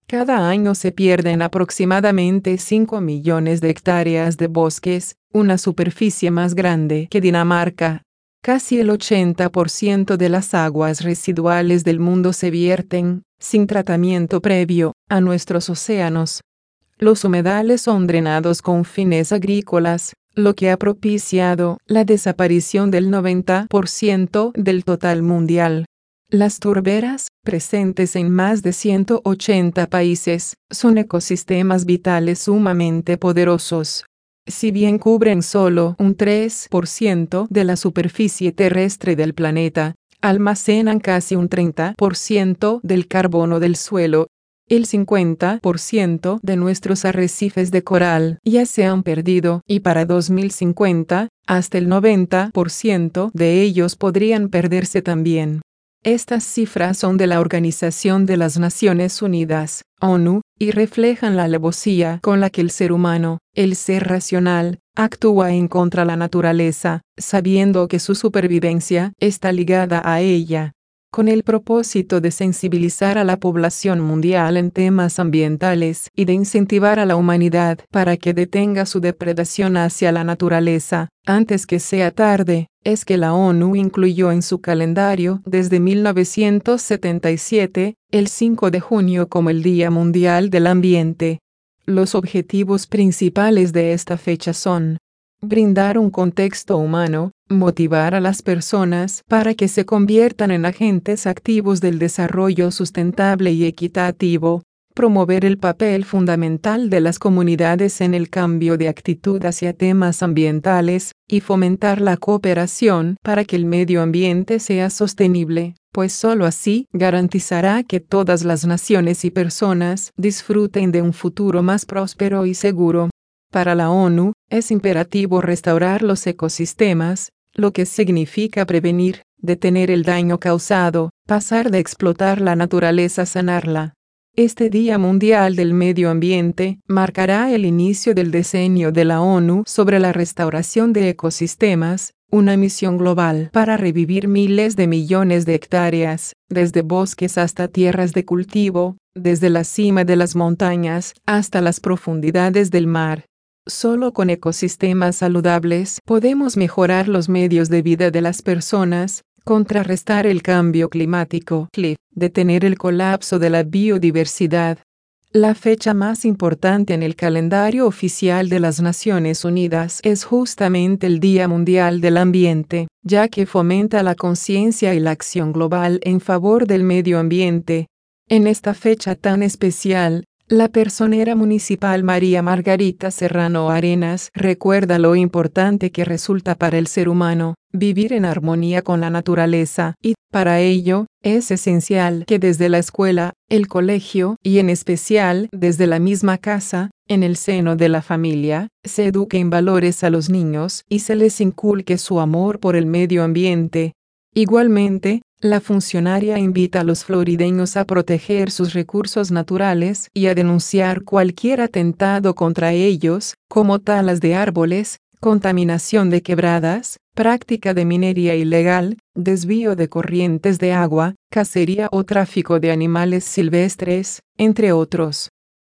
Cada año se pierden aproximadamente 5 millones de hectáreas de bosques, una superficie más grande que Dinamarca. Casi el 80% de las aguas residuales del mundo se vierten, sin tratamiento previo, a nuestros océanos. Los humedales son drenados con fines agrícolas, lo que ha propiciado la desaparición del 90% del total mundial. Las turberas, presentes en más de 180 países, son ecosistemas vitales sumamente poderosos. Si bien cubren solo un 3% de la superficie terrestre del planeta, almacenan casi un 30% del carbono del suelo. El 50% de nuestros arrecifes de coral ya se han perdido y para 2050, hasta el 90% de ellos podrían perderse también. Estas cifras son de la Organización de las Naciones Unidas, ONU, y reflejan la alevosía con la que el ser humano, el ser racional, actúa en contra de la naturaleza, sabiendo que su supervivencia está ligada a ella. Con el propósito de sensibilizar a la población mundial en temas ambientales y de incentivar a la humanidad para que detenga su depredación hacia la naturaleza, antes que sea tarde, es que la ONU incluyó en su calendario desde 1977, el 5 de junio como el Día Mundial del Ambiente. Los objetivos principales de esta fecha son: brindar un contexto humano, motivar a las personas para que se conviertan en agentes activos del desarrollo sustentable y equitativo, promover el papel fundamental de las comunidades en el cambio de actitud hacia temas ambientales, y fomentar la cooperación para que el medio ambiente sea sostenible, pues solo así garantizará que todas las naciones y personas disfruten de un futuro más próspero y seguro. Para la ONU, es imperativo restaurar los ecosistemas, lo que significa prevenir, detener el daño causado, pasar de explotar la naturaleza a sanarla. Este Día Mundial del Medio Ambiente marcará el inicio del decenio de la ONU sobre la restauración de ecosistemas, una misión global para revivir miles de millones de hectáreas, desde bosques hasta tierras de cultivo, desde la cima de las montañas hasta las profundidades del mar. Solo con ecosistemas saludables podemos mejorar los medios de vida de las personas, contrarrestar el cambio climático, detener el colapso de la biodiversidad. La fecha más importante en el calendario oficial de las Naciones Unidas es justamente el Día Mundial del Ambiente, ya que fomenta la conciencia y la acción global en favor del medio ambiente. En esta fecha tan especial, la personera municipal María Margarita Serrano Arenas recuerda lo importante que resulta para el ser humano vivir en armonía con la naturaleza y, para ello, es esencial que desde la escuela, el colegio y en especial desde la misma casa, en el seno de la familia, se eduque en valores a los niños y se les inculque su amor por el medio ambiente. Igualmente, la funcionaria invita a los florideños a proteger sus recursos naturales y a denunciar cualquier atentado contra ellos, como talas de árboles, contaminación de quebradas, práctica de minería ilegal, desvío de corrientes de agua, cacería o tráfico de animales silvestres, entre otros.